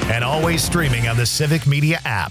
and always streaming on the Civic Media app.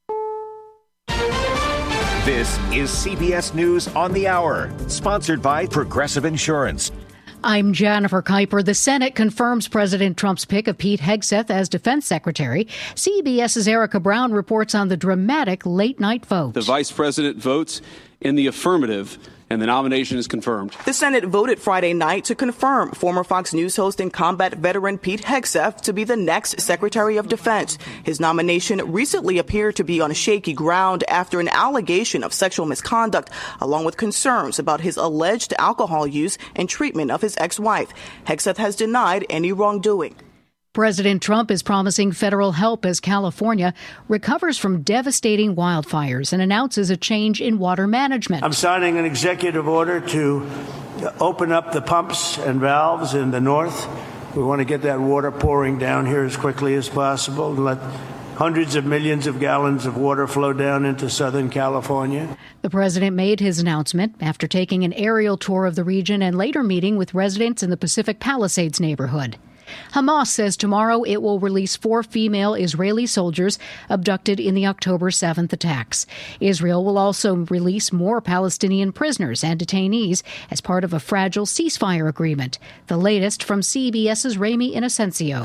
This is CBS News on the Hour, sponsored by Progressive Insurance. I'm Jennifer Kuiper. The Senate confirms President Trump's pick of Pete Hegseth as defense secretary. CBS's Erica Brown reports on the dramatic late-night vote. The vice president votes in the affirmative, and the nomination is confirmed. The Senate voted Friday night to confirm former Fox News host and combat veteran Pete Hegseth to be the next Secretary of Defense. His nomination recently appeared to be on shaky ground after an allegation of sexual misconduct, along with concerns about his alleged alcohol use and treatment of his ex-wife. Hegseth has denied any wrongdoing. President Trump is promising federal help as California recovers from devastating wildfires and announces a change in water management. I'm signing an executive order to open up the pumps and valves in the north. We want to get that water pouring down here as quickly as possible and let hundreds of millions of gallons of water flow down into Southern California. The president made his announcement after taking an aerial tour of the region and later meeting with residents in the Pacific Palisades neighborhood. Hamas says tomorrow it will release 4 female Israeli soldiers abducted in the October 7th attacks. Israel will also release more Palestinian prisoners and detainees as part of a fragile ceasefire agreement. The latest from CBS's Rami Inocencio.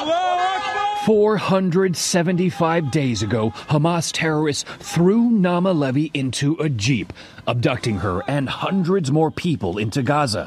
475 days ago, Hamas terrorists threw Naama Levy into a jeep, abducting her and hundreds more people into Gaza,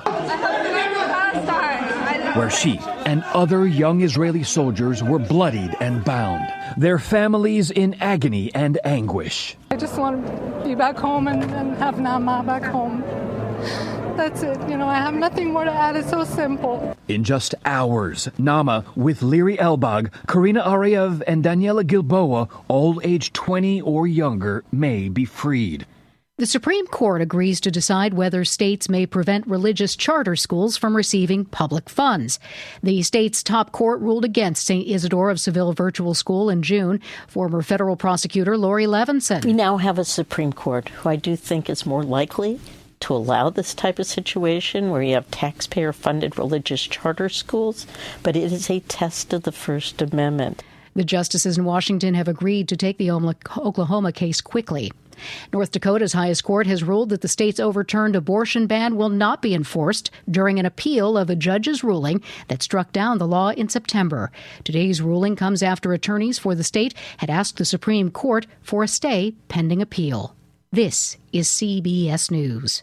where she and other young Israeli soldiers were bloodied and bound, their families in agony and anguish. I just want to be back home and have Naama back home. That's it. I have nothing more to add. It's so simple. In just hours, Naama, with Liri Elbag, Karina Ariev, and Daniela Gilboa, all aged 20 or younger, may be freed. The Supreme Court agrees to decide whether states may prevent religious charter schools from receiving public funds. The state's top court ruled against St. Isidore of Seville Virtual School in June. Former federal prosecutor Lori Levinson. We now have a Supreme Court who I do think is more likely to allow this type of situation where you have taxpayer-funded religious charter schools, but it is a test of the First Amendment. The justices in Washington have agreed to take the Oklahoma case quickly. North Dakota's highest court has ruled that the state's overturned abortion ban will not be enforced during an appeal of a judge's ruling that struck down the law in September. Today's ruling comes after attorneys for the state had asked the Supreme Court for a stay pending appeal. This is CBS News.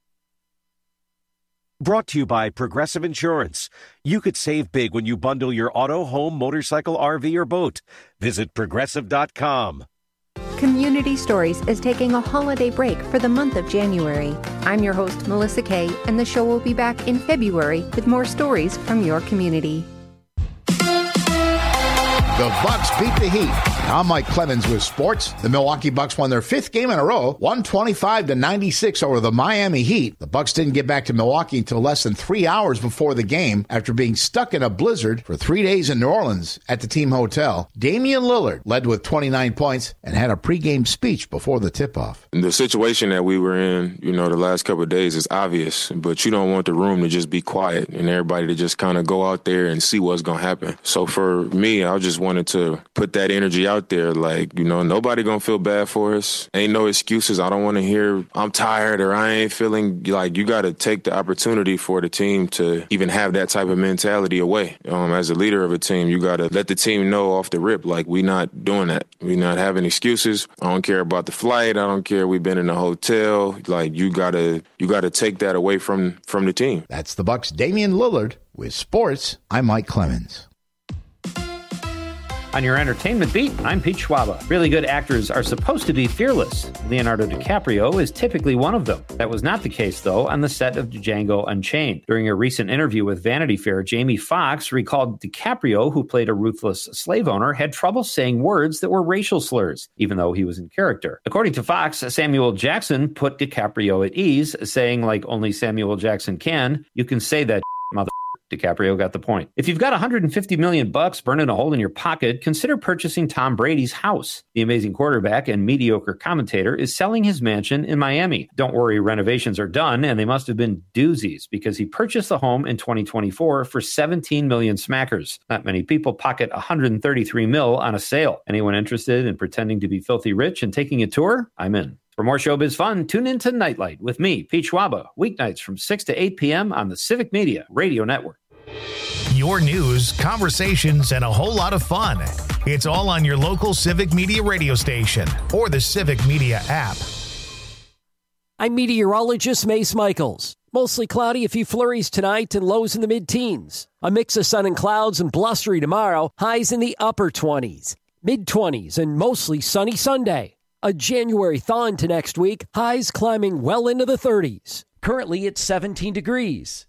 Brought to you by Progressive Insurance. You could save big when you bundle your auto, home, motorcycle, RV, or boat. Visit Progressive.com. Community Stories is taking a holiday break for the month of January. I'm your host, Melissa Kay, and the show will be back in February with more stories from your community. The Bucks beat the Heat. I'm Mike Clemens with sports. The Milwaukee Bucks won their 5th game in a row, 125-96 over the Miami Heat. The Bucks didn't get back to Milwaukee until less than 3 hours before the game after being stuck in a blizzard for 3 days in New Orleans at the team hotel. Damian Lillard led with 29 points and had a pregame speech before the tip-off. The situation that we were in, the last couple of days is obvious, but you don't want the room to just be quiet and everybody to just kind of go out there and see what's going to happen. So for me, I just wanted to put that energy out there. Nobody going to feel bad for us. Ain't no excuses. I don't want to hear I'm tired or I ain't feeling. You got to take the opportunity for the team to even have that type of mentality away. As a leader of a team, you got to let the team know off the rip, we not doing that. We not having excuses. I don't care about the flight. I don't care. We've been in a hotel. You got to take that away from the team. That's the Bucks' Damian Lillard with sports. I'm Mike Clemens. On your entertainment beat, I'm Pete Schwaba. Really good actors are supposed to be fearless. Leonardo DiCaprio is typically one of them. That was not the case, though, on the set of Django Unchained. During a recent interview with Vanity Fair, Jamie Foxx recalled DiCaprio, who played a ruthless slave owner, had trouble saying words that were racial slurs, even though he was in character. According to Fox, Samuel Jackson put DiCaprio at ease, saying, like only Samuel Jackson can, "You can say that, mother." DiCaprio got the point. If you've got $150 million burning a hole in your pocket, consider purchasing Tom Brady's house. The amazing quarterback and mediocre commentator is selling his mansion in Miami. Don't worry, renovations are done, and they must have been doozies because he purchased the home in 2024 for 17 million smackers. Not many people pocket 133 mil on a sale. Anyone interested in pretending to be filthy rich and taking a tour? I'm in. For more showbiz fun, tune in to Nightlight with me, Pete Schwaba, weeknights from 6 to 8 p.m. on the Civic Media Radio Network. Your news, conversations, and a whole lot of fun. It's all on your local Civic Media radio station or the Civic Media app. I'm meteorologist Mace Michaels. Mostly cloudy, a few flurries tonight and lows in the mid-teens. A mix of sun and clouds and blustery tomorrow, highs in the upper 20s. Mid-20s and mostly sunny Sunday. A January thaw into next week, highs climbing well into the 30s. Currently, it's 17 degrees.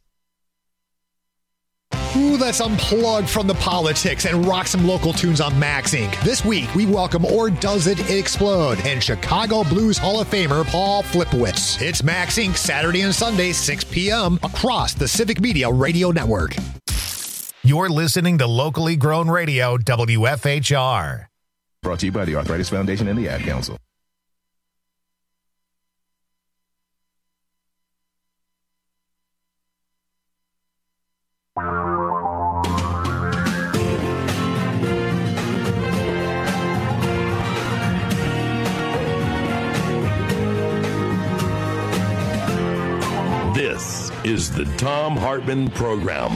Ooh, let's unplug from the politics and rock some local tunes on Max Inc. This week, we welcome Or Does It Explode and Chicago Blues Hall of Famer Paul Flipowitz. It's Max Inc. Saturday and Sunday, 6 p.m. across the Civic Media Radio Network. You're listening to locally grown radio, WFHR. Brought to you by the Arthritis Foundation and the Ad Council. This is the Thom Hartmann Program.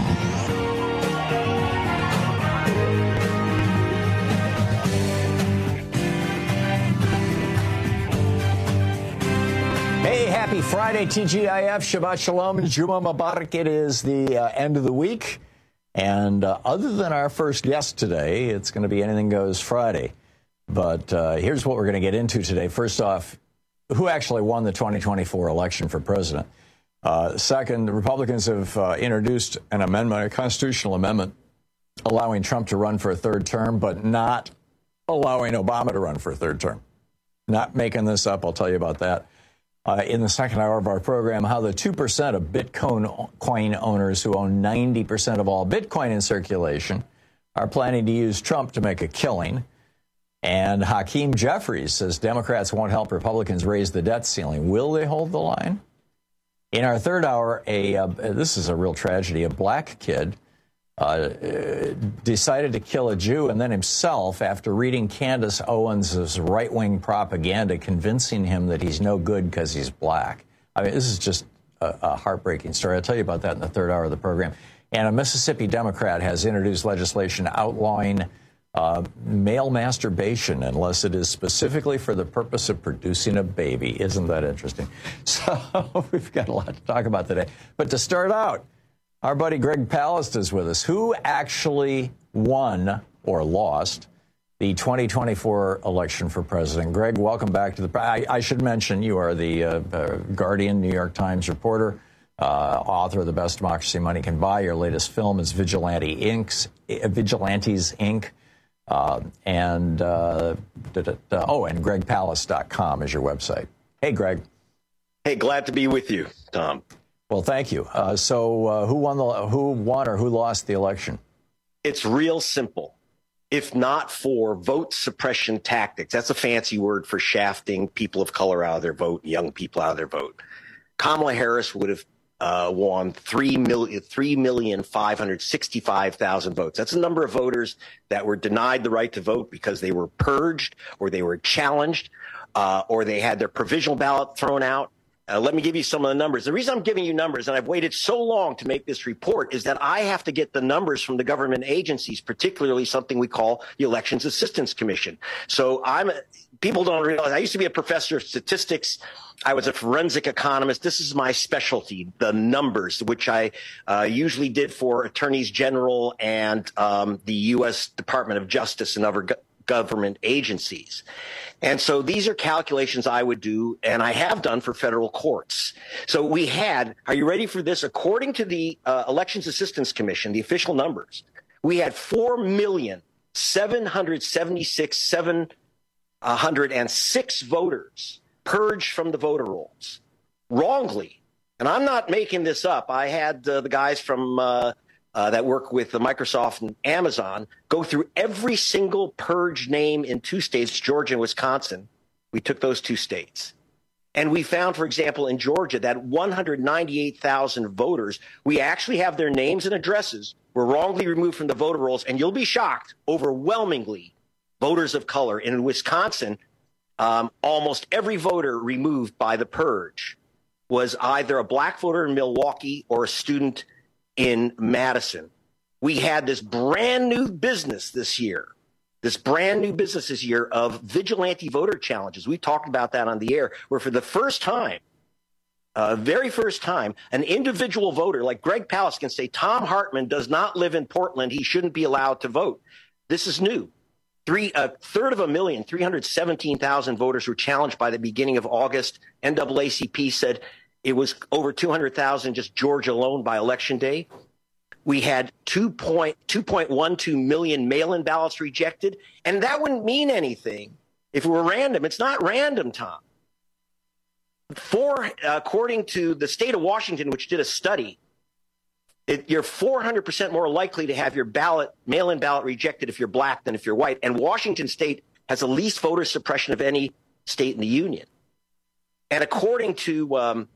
Hey, happy Friday, TGIF, Shabbat Shalom, Juma Mubarak. It is the end of the week. And other than our first guest today, it's going to be Anything Goes Friday. But here's what we're going to get into today. First off, who actually won the 2024 election for president? Second, the Republicans have introduced an amendment, a constitutional amendment, allowing Trump to run for a third term, but not allowing Obama to run for a third term. Not making this up. I'll tell you about that. In the second hour of our program, how the 2% of Bitcoin owners who own 90% of all Bitcoin in circulation are planning to use Trump to make a killing. And Hakeem Jeffries says Democrats won't help Republicans raise the debt ceiling. Will they hold the line? In our third hour, this is a real tragedy. A black kid decided to kill a Jew and then himself after reading Candace Owens' right-wing propaganda, convincing him that he's no good because he's black. I mean, this is just a heartbreaking story. I'll tell you about that in the third hour of the program. And a Mississippi Democrat has introduced legislation outlawing male masturbation unless it is specifically for the purpose of producing a baby. Isn't that interesting? So we've got a lot to talk about today. But to start out, our buddy Greg Palast is with us. Who actually won or lost the 2024 election for president? Greg, welcome back to the... I should mention you are the Guardian, New York Times reporter, author of The Best Democracy Money Can Buy. Your latest film is Vigilantes, Inc. And gregpalast.com is your website. Hey, Greg. Hey, glad to be with you, Tom. Well, thank you. So who won or who lost the election? It's real simple. If not for vote suppression tactics, that's a fancy word for shafting people of color out of their vote, young people out of their vote, Kamala Harris would have won 3,565,000 votes. That's the number of voters that were denied the right to vote because they were purged or they were challenged or they had their provisional ballot thrown out. Let me give you some of the numbers. The reason I'm giving you numbers, and I've waited so long to make this report, is that I have to get the numbers from the government agencies, particularly something we call the Elections Assistance Commission. So people don't realize I used to be a professor of statistics. I was a forensic economist. This is my specialty, the numbers, which I usually did for attorneys general and the U.S. Department of Justice and other government agencies. And so these are calculations I would do, and I have done for federal courts. So we had, are you ready for this? According to the Elections Assistance Commission, the official numbers, we had 4,776,706 voters purged from the voter rolls wrongly. And I'm not making this up. I had the guys from that work with the Microsoft and Amazon go through every single purge name in 2 states, Georgia and Wisconsin. We took those 2 states. And we found, for example, in Georgia, that 198,000 voters, we actually have their names and addresses were wrongly removed from the voter rolls. And you'll be shocked, overwhelmingly voters of color. And in Wisconsin, almost every voter removed by the purge was either a black voter in Milwaukee or a student in Madison. We had this brand new business this year of vigilante voter challenges. We talked about that on the air, where for the first time, very first time, an individual voter like Greg Palast can say, Thom Hartmann does not live in Portland. He shouldn't be allowed to vote. This is new. A third of a million, 317,000 voters were challenged by the beginning of August. NAACP said it was over 200,000 just Georgia alone by Election Day. We had 2.12 million mail-in ballots rejected, and that wouldn't mean anything if it were random. It's not random, Tom. According to the state of Washington, which did a study, you're 400% more likely to have your mail-in ballot rejected if you're black than if you're white. And Washington state has the least voter suppression of any state in the union. And according to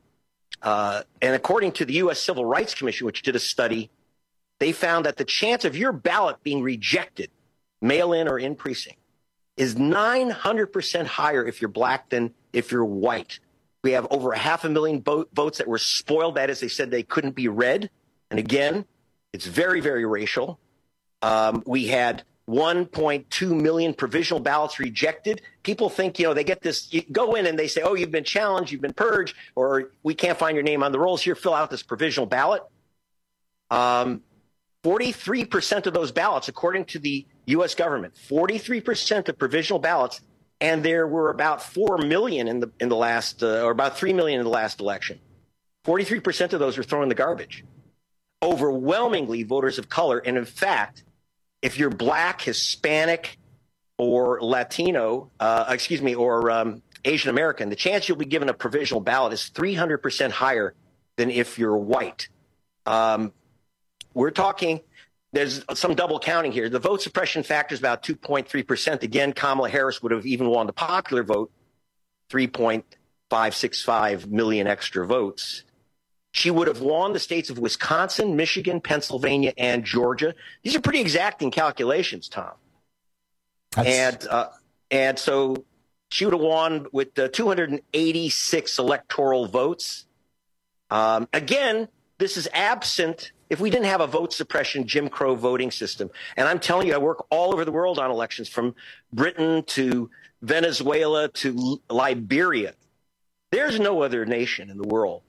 the U.S. Civil Rights Commission, which did a study, they found that the chance of your ballot being rejected, mail-in or in precinct, is 900% higher if you're black than if you're white. We have over 500,000 votes that were spoiled. That is, they said they couldn't be read. And again, it's very, very racial. We had 1.2 million provisional ballots rejected. People think, they get this, you go in and they say, oh, you've been challenged, you've been purged, or we can't find your name on the rolls. Here, fill out this provisional ballot. 43% of those ballots, according to the U.S. government, 43% of provisional ballots, and there were about 4 million in the last, or about 3 million in the last election. 43% of those were thrown in the garbage. Overwhelmingly voters of color, and in fact, if you're black, Hispanic, or Latino, or Asian American, the chance you'll be given a provisional ballot is 300% higher than if you're white. We're talking, there's some double counting here. The vote suppression factor is about 2.3%. Again, Kamala Harris would have even won the popular vote, 3.565 million extra votes. She would have won the states of Wisconsin, Michigan, Pennsylvania, and Georgia. These are pretty exacting calculations, Tom. And so she would have won with 286 electoral votes. Again, this is absent if we didn't have a vote suppression Jim Crow voting system. And I'm telling you, I work all over the world on elections, from Britain to Venezuela to Liberia. There's no other nation in the world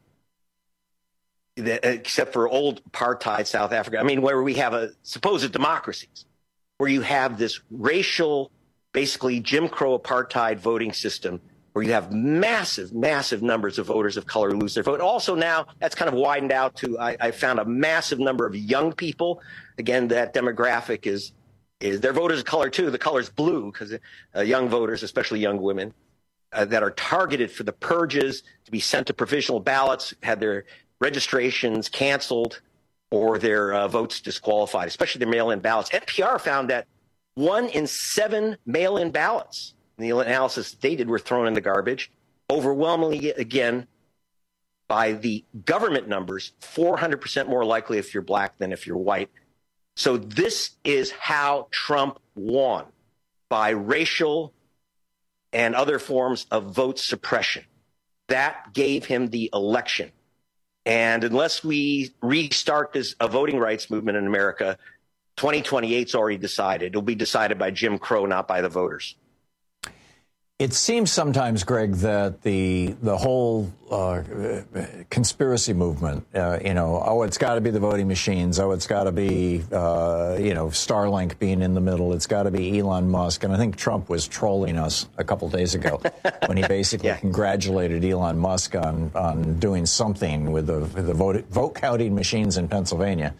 except for old apartheid South Africa, where we have a supposed democracies, where you have this racial, basically Jim Crow apartheid voting system, where you have massive, massive numbers of voters of color lose their vote. Also now, that's kind of widened out to, I found a massive number of young people. Again, that demographic is they're voters of color too. The color's blue because young voters, especially young women, that are targeted for the purges, to be sent to provisional ballots, had their registrations canceled or their votes disqualified, especially their mail-in ballots. NPR found that 1 in 7 mail-in ballots in the analysis they did were thrown in the garbage. Overwhelmingly, again, by the government numbers, 400% more likely if you're black than if you're white. So this is how Trump won, by racial and other forms of vote suppression. That gave him the election. And unless we restart a voting rights movement in America, 2028's already decided. It'll be decided by Jim Crow, not by the voters. It seems sometimes, Greg, that the whole conspiracy movement, it's got to be the voting machines. Oh, it's got to be, Starlink being in the middle. It's got to be Elon Musk. And I think Trump was trolling us a couple days ago when he basically congratulated Elon Musk on doing something with the vote counting machines in Pennsylvania.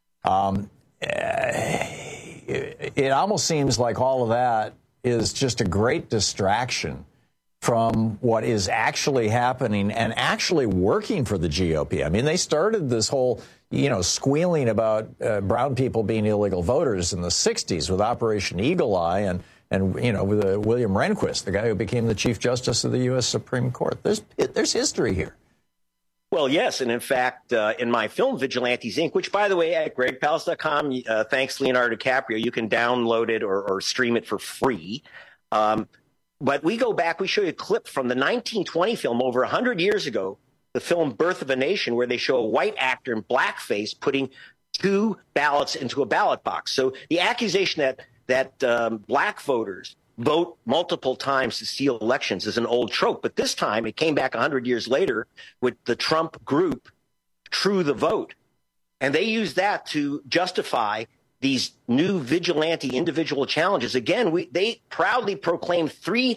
It almost seems like all of that is just a great distraction from what is actually happening and actually working for the GOP. They started this whole squealing about brown people being illegal voters in the 60s with Operation Eagle Eye and with William Rehnquist, the guy who became the Chief Justice of the U.S. Supreme Court. There's history here. Well, yes. And in fact, in my film, Vigilantes, Inc., which, by the way, at gregpalast.com, thanks Leonardo DiCaprio, you can download it or stream it for free. But we go back, we show you a clip from the 1920 film over 100 years ago, the film Birth of a Nation, where they show a white actor in blackface putting 2 ballots into a ballot box. So the accusation that black voters vote multiple times to steal elections is an old trope. But this time it came back 100 years later with the Trump group, True the Vote. And they used that to justify these new vigilante individual challenges. Again, they proudly proclaimed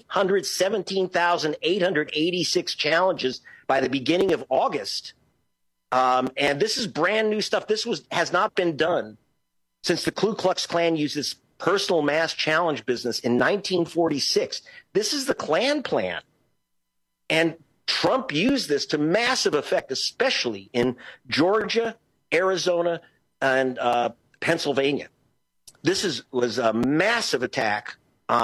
317,886 challenges by the beginning of August. And this is brand new stuff. This has not been done since the Ku Klux Klan used this personal mass challenge business in 1946. This is the Klan plan. And Trump used this to massive effect, especially in Georgia, Arizona, and Pennsylvania. This was a massive attack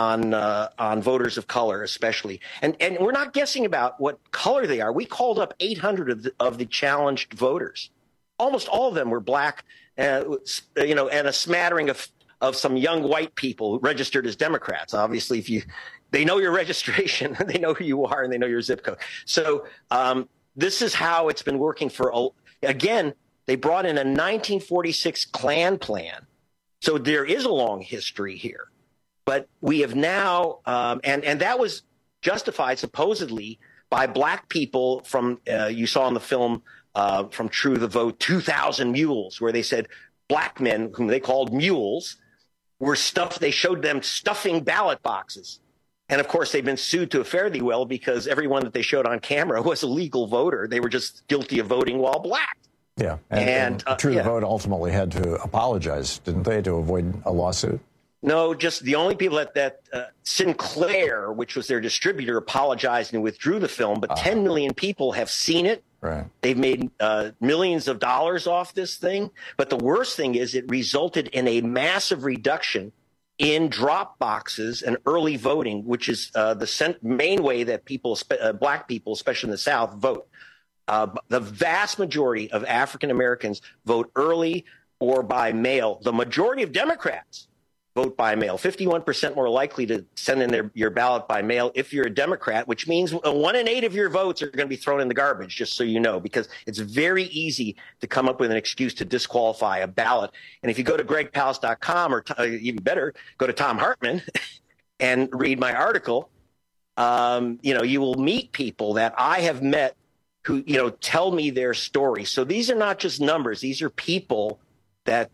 on voters of color, especially. And we're not guessing about what color they are. We called up 800 of the challenged voters. Almost all of them were black, and a smattering of some young white people registered as Democrats. Obviously, they know your registration, they know who you are, and they know your zip code. So this is how it's been working again, they brought in a 1946 Klan plan. So there is a long history here. But we have now, and that was justified supposedly by black people from, you saw in the film from True the Vote, 2,000 Mules, where they said black men, whom they called mules, they showed them stuffing ballot boxes. And of course, they've been sued to a fare thee well because everyone that they showed on camera was a legal voter. They were just guilty of voting while black. Yeah. And True the Vote ultimately had to apologize, didn't they, to avoid a lawsuit? No, just the only people that Sinclair, which was their distributor, apologized and withdrew the film. But 10 million people have seen it. Right. They've made millions of dollars off this thing. But the worst thing is it resulted in a massive reduction in drop boxes and early voting, which is the main way that black people, especially in the South, vote. The vast majority of African Americans vote early or by mail. The majority of Democrats vote by mail. 51% more likely to send in your ballot by mail if you're a Democrat, which means 1 in 8 of your votes are going to be thrown in the garbage, just so you know, because it's very easy to come up with an excuse to disqualify a ballot. And if you go to gregpalast.com, or even better, go to Tom Hartman and read my article, you will meet people that I have met who, tell me their story. So these are not just numbers. These are people that,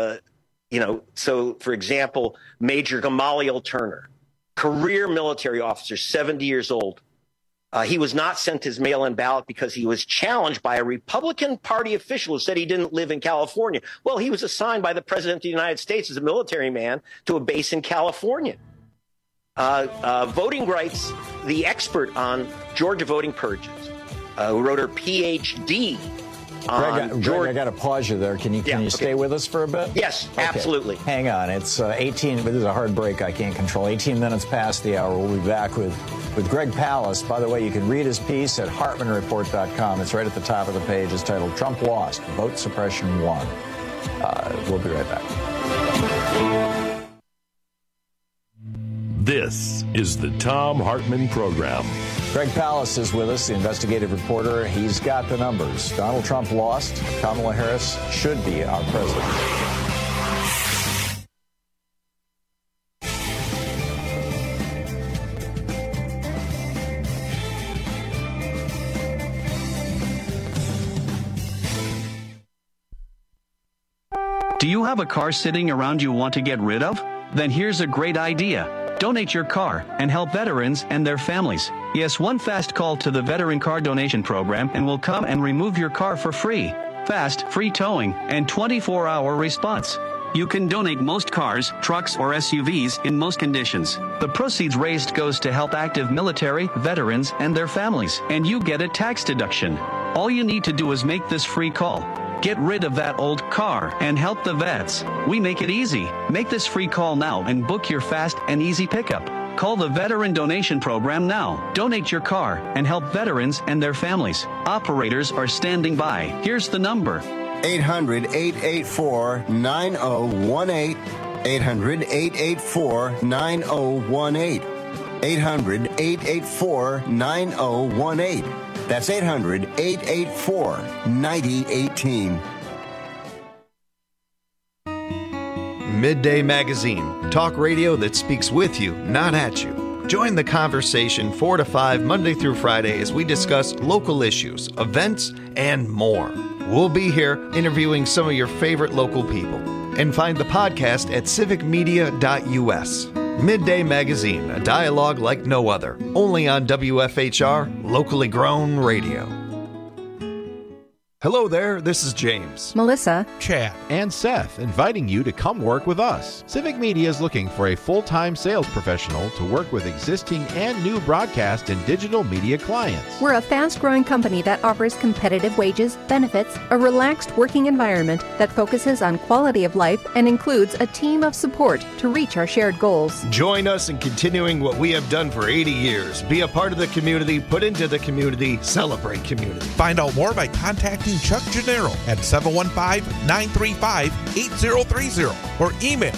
so for example, Major Gamaliel Turner, career military officer, 70 years old. He was not sent his mail-in ballot because he was challenged by a Republican Party official who said he didn't live in California. Well, he was assigned by the President of the United States as a military man to a base in California. Voting Rights, the expert on Georgia voting purges, who wrote her PhD on Greg, I got to pause you there. Can you stay with us for a bit? Yes, okay. Absolutely. Hang on. It's 18, but this is a hard break I can't control. 18 minutes past the hour. We'll be back with Greg Palast. By the way, you can read his piece at HartmanReport.com. It's right at the top of the page. It's titled Trump Lost, Vote Suppression Won. We'll be right back. This is the Thom Hartmann Program. Greg Palast is with us, the investigative reporter. He's got the numbers. Donald Trump lost. Kamala Harris should be our president. Do you have a car sitting around you want to get rid of? Then here's a great idea. Donate your car and help veterans and their families. Yes, one fast call to the Veteran Car Donation Program and we'll come and remove your car for free. Fast, free towing, and 24-hour response. You can donate most cars, trucks, or SUVs in most conditions. The proceeds raised goes to help active military, veterans, and their families, and you get a tax deduction. All you need to do is make this free call. Get rid of that old car and help the vets. We make it easy. Make this free call now and book your fast and easy pickup. Call the Veteran Donation Program now. Donate your car and help veterans and their families. Operators are standing by. Here's the number. 800-884-9018. 800-884-9018. 800-884-9018. That's 800-884-9018. Midday Magazine, talk radio that speaks with you, not at you. Join the conversation 4 to 5 Monday through Friday as we discuss local issues, events, and more. We'll be here interviewing some of your favorite local people. And find the podcast at civicmedia.us. Midday Magazine, a dialogue like no other. Only on WFHR, locally grown radio. Hello there, this is James, Melissa, Chad, and Seth inviting you to come work with us. Civic Media is looking for a full-time sales professional to work with existing and new broadcast and digital media clients. We're a fast-growing company that offers competitive wages, benefits, a relaxed working environment that focuses on quality of life and includes a team of support to reach our shared goals. Join us in continuing what we have done for 80 years. Be a part of the community, put into the community, celebrate community. Find out more by contacting Chuck Gennaro at 715-935-8030 or email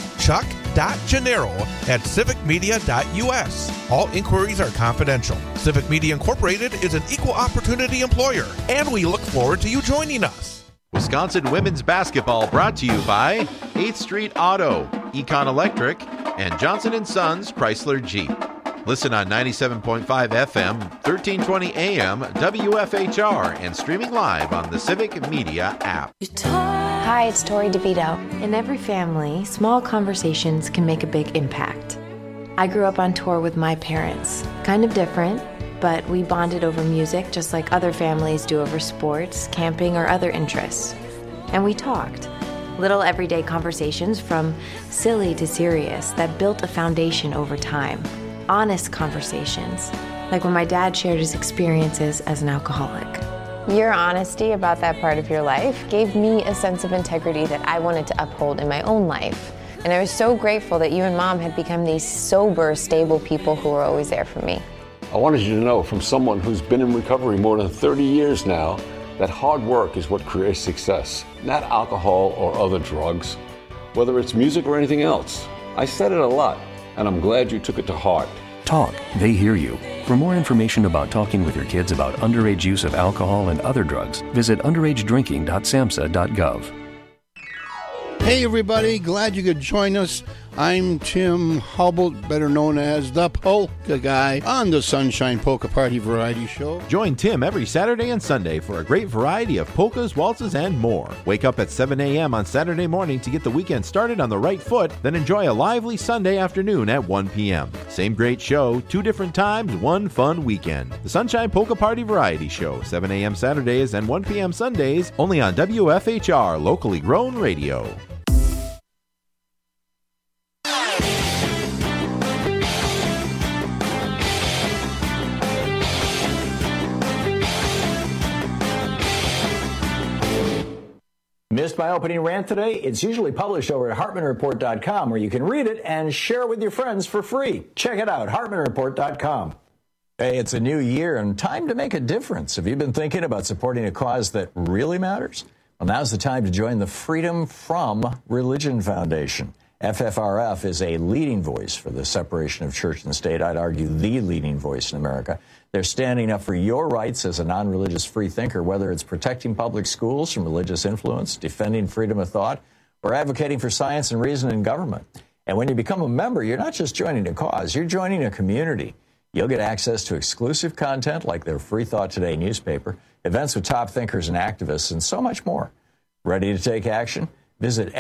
chuck.gennaro@civicmedia.us. All inquiries are confidential. Civic Media Incorporated is an equal opportunity employer, and we look forward to you joining us. Wisconsin women's basketball brought to you by 8th Street Auto, Econ Electric, and Johnson & Sons Chrysler Jeep. Listen on 97.5 FM, 1320 AM, WFHR, and streaming live on the Civic Media app. Hi, it's Tori DeVito. In every family, small conversations can make a big impact. I grew up on tour with my parents. Kind of different, but we bonded over music just like other families do over sports, camping, or other interests. And we talked. Little everyday conversations from silly to serious that built a foundation over time. Honest conversations, like when my dad shared his experiences as an alcoholic. Your honesty about that part of your life gave me a sense of integrity that I wanted to uphold in my own life. And I was so grateful that you and Mom had become these sober, stable people who were always there for me. I wanted you to know from someone who's been in recovery more than 30 years now that hard work is what creates success, not alcohol or other drugs, whether it's music or anything else. I said it a lot, and I'm glad you took it to heart. Talk, they hear you. For more information about talking with your kids about underage use of alcohol and other drugs, visit underagedrinking.samhsa.gov. Hey everybody, glad you could join us. I'm Tim Hubble, better known as the Polka Guy, on the Sunshine Polka Party Variety Show. Join Tim every Saturday and Sunday for a great variety of polkas, waltzes, and more. Wake up at 7 a.m. on Saturday morning to get the weekend started on the right foot, then enjoy a lively Sunday afternoon at 1 p.m. Same great show, 2 different times, one fun weekend. The Sunshine Polka Party Variety Show, 7 a.m. Saturdays and 1 p.m. Sundays, only on WFHR, locally grown radio. Missed my opening rant today? It's usually published over at HartmanReport.com, where you can read it and share it with your friends for free. Check it out, HartmanReport.com. Hey, it's a new year and time to make a difference. Have you been thinking about supporting a cause that really matters? Well, now's the time to join the Freedom From Religion Foundation. FFRF is a leading voice for the separation of church and state. I'd argue the leading voice in America. They're standing up for your rights as a non-religious free thinker, whether it's protecting public schools from religious influence, defending freedom of thought, or advocating for science and reason in government. And when you become a member, you're not just joining a cause, you're joining a community. You'll get access to exclusive content like their Free Thought Today newspaper, events with top thinkers and activists, and so much more. Ready to take action? Visit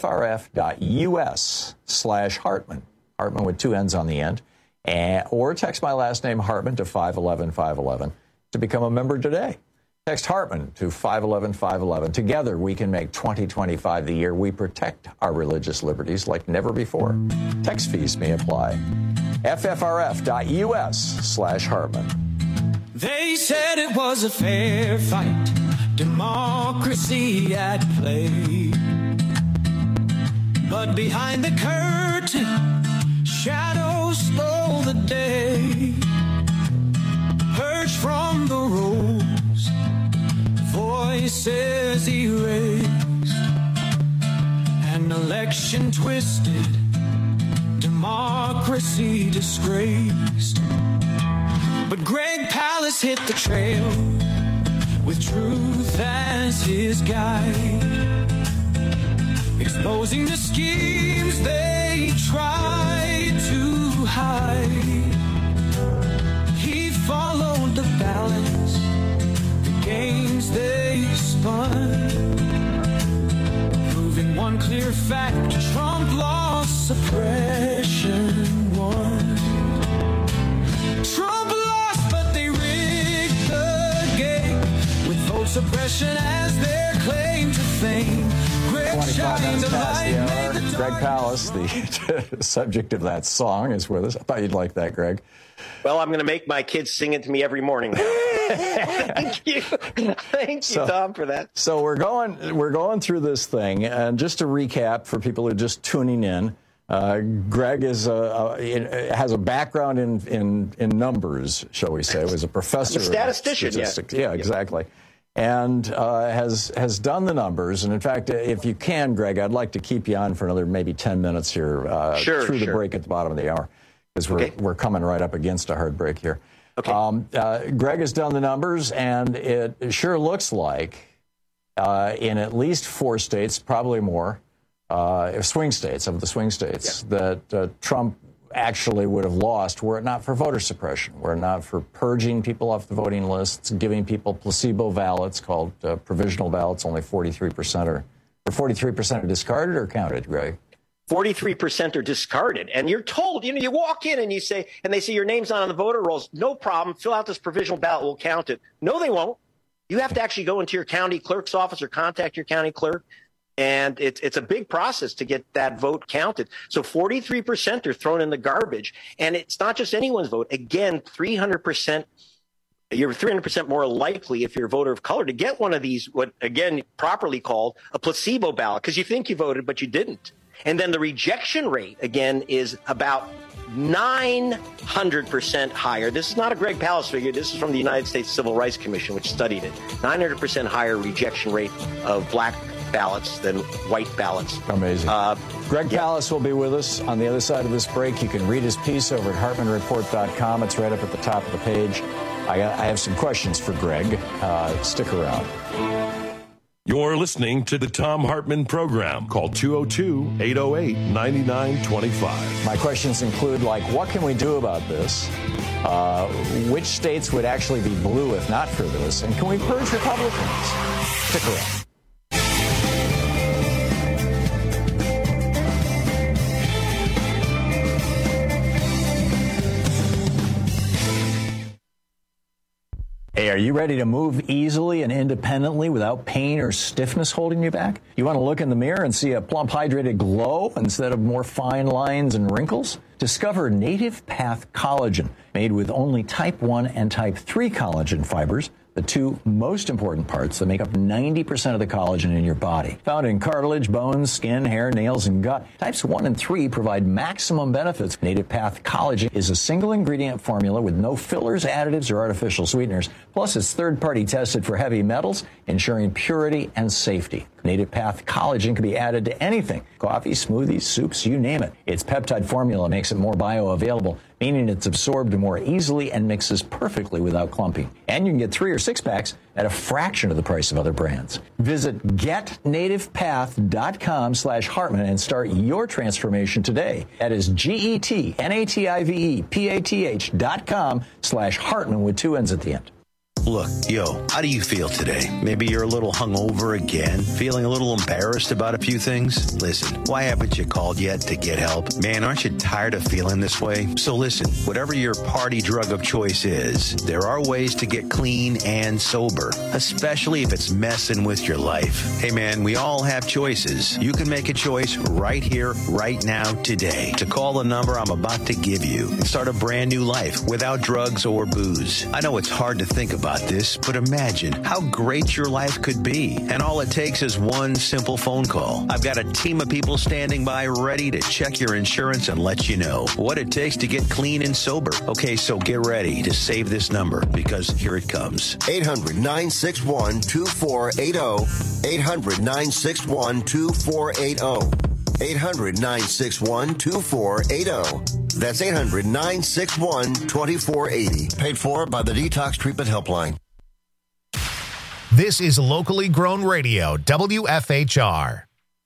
ffrf.us/Hartman, Hartman with 2 N's on the end, or text my last name Hartman to 511-511 to become a member today. Text Hartman to 511-511. Together, we can make 2025 the year we protect our religious liberties like never before. Text fees may apply. ffrf.us/Hartman. They said it was a fair fight, democracy at play. But behind the curtain, shadows stole the day. Purged from the rolls, voices erased, an election twisted, democracy disgraced. But Greg Palast hit the trail with truth as his guide, exposing the schemes they tried to hide. He followed the balance, the games they spun, proving one clear fact: Trump lost, suppression won. Trump lost, but they rigged the game with vote suppression as their claim to fame. 25 minutes past the hour. Greg Palast, the subject of that song, is with us. I thought you'd like that, Greg. Well, I'm going to make my kids sing it to me every morning now. Thank you. Thank you, Tom, for that. So we're going through this thing, and just to recap for people who are just tuning in, Greg has a background in numbers, shall we say. Was a professor. I'm a statistician, of statistics. Yeah, exactly. And has done the numbers. And in fact, if you can, Greg, I'd like to keep you on for another maybe 10 minutes here through the break at the bottom of the hour, because we're coming right up against a hard break here. Okay. Greg has done the numbers, and it sure looks like in at least 4 states, probably more, swing states, that Trump actually would have lost were it not for voter suppression, were it not for purging people off the voting lists, giving people placebo ballots called provisional ballots. Only 43% are discarded or counted, Greg? 43% are discarded. And you're told, you walk in and they say your name's not on the voter rolls. No problem. Fill out this provisional ballot. We'll count it. No, they won't. You have to actually go into your county clerk's office or contact your county clerk. And it's a big process to get that vote counted. So 43% are thrown in the garbage. And it's not just anyone's vote. Again, 300%. You're 300% more likely, if you're a voter of color, to get one of these, what, again, properly called a placebo ballot, because you think you voted, but you didn't. And then the rejection rate, again, is about 900% higher. This is not a Greg Palast figure. This is from the United States Civil Rights Commission, which studied it. 900% higher rejection rate of black ballots than white ballots. Amazing. Greg Palast will be with us on the other side of this break. You can read his piece over at HartmanReport.com. It's right up at the top of the page. I have some questions for Greg. Stick around. You're listening to the Thom Hartmann Program. Call 202-808-9925. My questions include, what can we do about this? Which states would actually be blue if not for this? And can we purge Republicans? Stick around. Hey, are you ready to move easily and independently without pain or stiffness holding you back? You want to look in the mirror and see a plump, hydrated glow instead of more fine lines and wrinkles? Discover Native Path Collagen, made with only type 1 and type 3 collagen fibers, the two most important parts that make up 90% of the collagen in your body. Found in cartilage, bones, skin, hair, nails, and gut, types 1 and 3 provide maximum benefits. Native Path Collagen is a single ingredient formula with no fillers, additives, or artificial sweeteners. Plus, it's third-party tested for heavy metals, ensuring purity and safety. Native Path Collagen can be added to anything: coffee, smoothies, soups, you name it. Its peptide formula makes it more bioavailable, meaning it's absorbed more easily and mixes perfectly without clumping. And you can get 3 or 6 packs at a fraction of the price of other brands. Visit getnativepath.com/Hartman and start your transformation today. That is GETNATIVEPATH.com/Hartman with 2 N's at the end. Look, how do you feel today? Maybe you're a little hungover again, feeling a little embarrassed about a few things? Listen, why haven't you called yet to get help? Man, aren't you tired of feeling this way? So listen, whatever your party drug of choice is, there are ways to get clean and sober, especially if it's messing with your life. Hey man, we all have choices. You can make a choice right here, right now, today, to call the number I'm about to give you and start a brand new life without drugs or booze. I know it's hard to think about about this, but imagine how great your life could be. And all it takes is one simple phone call. I've got a team of people standing by ready to check your insurance and let you know what it takes to get clean and sober. Okay, so get ready to save this number because here it comes. 800-961-2480. 800-961-2480. 800-961-2480. That's 800-961-2480. Paid for by the Detox Treatment Helpline. This is locally grown radio, WFHR.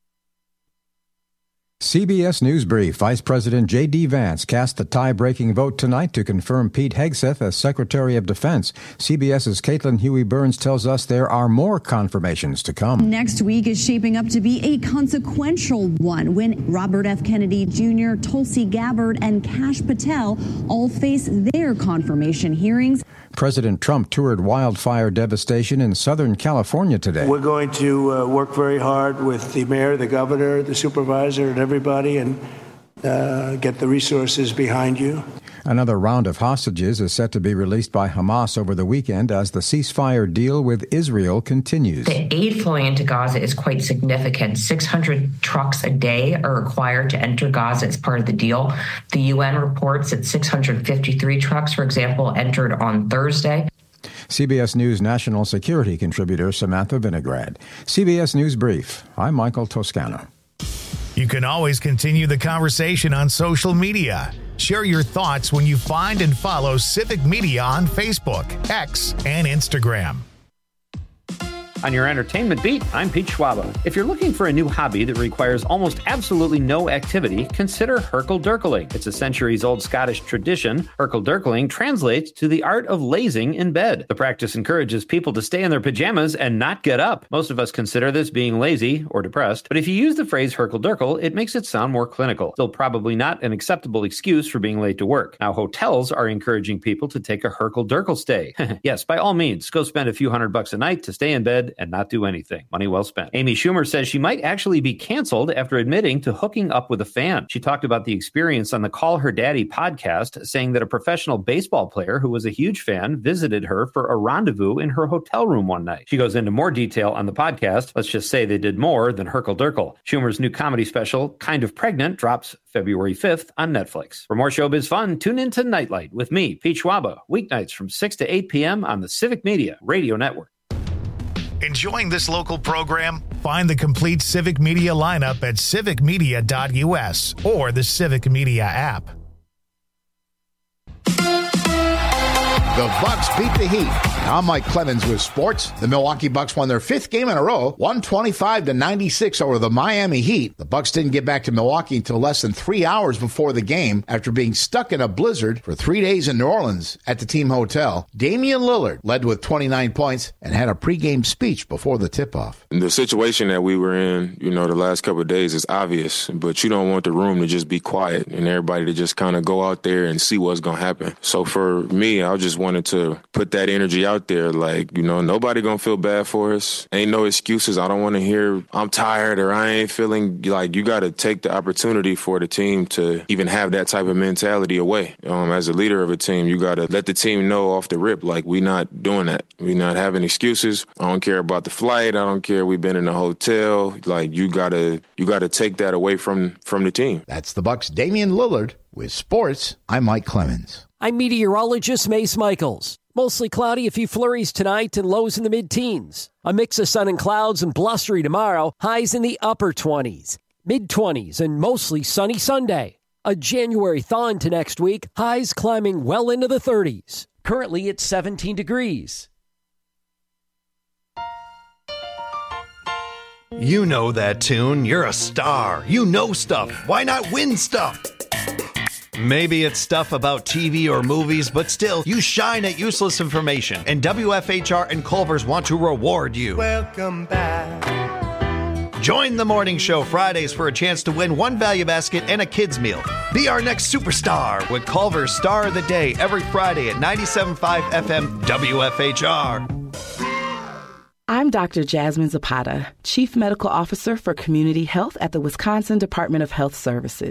CBS News Brief. Vice President J.D. Vance cast the tie-breaking vote tonight to confirm Pete Hegseth as Secretary of Defense. CBS's Caitlin Huey-Burns tells us there are more confirmations to come. Next week is shaping up to be a consequential one when Robert F. Kennedy Jr., Tulsi Gabbard, and Kash Patel all face their confirmation hearings. President Trump toured wildfire devastation in Southern California today. We're going to work very hard with the mayor, the governor, the supervisor, and everybody, and get the resources behind you. Another round of hostages is set to be released by Hamas over the weekend as the ceasefire deal with Israel continues. The aid flowing into Gaza is quite significant. 600 trucks a day are required to enter Gaza as part of the deal. The UN reports that 653 trucks, for example, entered on Thursday. CBS News national security contributor Samantha Vinograd. CBS News Brief. I'm Michael Toscano. You can always continue the conversation on social media. Share your thoughts when you find and follow Civic Media on Facebook, X, and Instagram. On your entertainment beat, I'm Pete Schwaba. If you're looking for a new hobby that requires almost absolutely no activity, consider Hurkle-Durkling. It's a centuries-old Scottish tradition. Hurkle-Durkling translates to the art of lazing in bed. The practice encourages people to stay in their pajamas and not get up. Most of us consider this being lazy or depressed, but if you use the phrase Hurkle-Durkle, it makes it sound more clinical. Still probably not an acceptable excuse for being late to work. Now, hotels are encouraging people to take a Hurkle-Durkle stay. Yes, by all means, go spend a few $100 a night to stay in bed and not do anything. Money well spent. Amy Schumer says she might actually be canceled after admitting to hooking up with a fan. She talked about the experience on the Call Her Daddy podcast, saying that a professional baseball player who was a huge fan visited her for a rendezvous in her hotel room one night. She goes into more detail on the podcast. Let's just say they did more than Hurkle-Durkle. Schumer's new comedy special, Kind of Pregnant, drops February 5th on Netflix. For more showbiz fun, tune in to Nightlight with me, Pete Schwaba, weeknights from 6 to 8 p.m. on the Civic Media Radio Network. Enjoying this local program? Find the complete Civic Media lineup at civicmedia.us or the Civic Media app. The Bucks beat the Heat. I'm Mike Clemens with sports. The Milwaukee Bucks won their fifth game in a row, 125-96 over the Miami Heat. The Bucks didn't get back to Milwaukee until less than 3 hours before the game after being stuck in a blizzard for 3 days in New Orleans at the team hotel. Damian Lillard led with 29 points and had a pregame speech before the tip-off. The situation that we were in, the last couple of days is obvious, but you don't want the room to just be quiet and everybody to just kind of go out there and see what's going to happen. So for me, I just wanted to put that energy out there. Like, nobody going to feel bad for us. Ain't no excuses. I don't want to hear I'm tired or I ain't feeling. Like, you got to take the opportunity for the team to even have that type of mentality away. As a leader of a team, you got to let the team know off the rip, like, we not doing that. We not having excuses. I don't care about the flight. I don't care. We've been in a hotel. Like, you got to take that away from the team. That's the Bucks' Damian Lillard. With sports, I'm Mike Clemens. I'm meteorologist Mace Michaels. Mostly cloudy, a few flurries tonight and lows in the mid-teens. A mix of sun and clouds and blustery tomorrow, highs in the upper 20s. Mid-20s and mostly sunny Sunday. A January thaw into next week, highs climbing well into the 30s. Currently it's 17 degrees. You know that tune. You're a star. You know stuff. Why not win stuff? Maybe it's stuff about TV or movies, but still, you shine at useless information. And WFHR and Culver's want to reward you. Welcome back. Join the morning show Fridays for a chance to win one value basket and a kid's meal. Be our next superstar with Culver's Star of the Day every Friday at 97.5 FM WFHR. I'm Dr. Jasmine Zapata, Chief Medical Officer for Community Health at the Wisconsin Department of Health Services.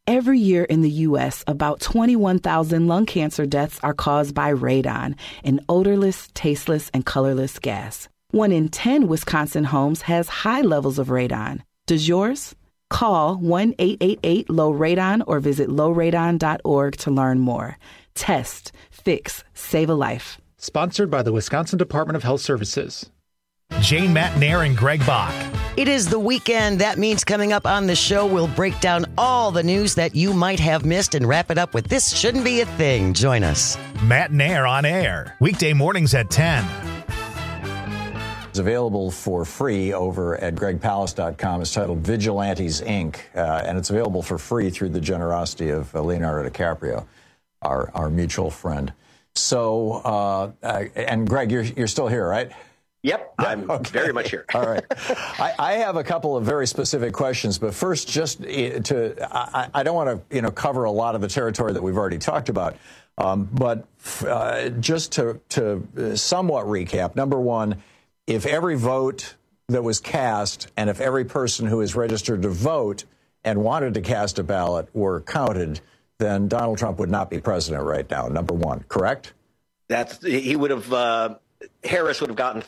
Every year in the U.S., about 21,000 lung cancer deaths are caused by radon, an odorless, tasteless, and colorless gas. 1 in 10 Wisconsin homes has high levels of radon. Does yours? Call 1-888-LOW-RADON or visit lowradon.org to learn more. Test, fix, save a life. Sponsored by the Wisconsin Department of Health Services. Jane Matnair and Greg Bach. It is the weekend. That means coming up on the show, we'll break down all the news that you might have missed and wrap it up with This Shouldn't Be a Thing. Join us. Matnair on air. Weekday mornings at 10. It's available for free over at gregpalast.com. It's titled Vigilantes, Inc., and it's available for free through the generosity of Leonardo DiCaprio, our mutual friend. So, and Greg, you're still here, right? Yep, I'm very much here. All right. I have a couple of very specific questions, but first, just I don't want to cover a lot of the territory that we've already talked about, but just to somewhat recap. Number one, if every vote that was cast and if every person who is registered to vote and wanted to cast a ballot were counted, then Donald Trump would not be president right now. Number one, correct? He would have. Harris would have gotten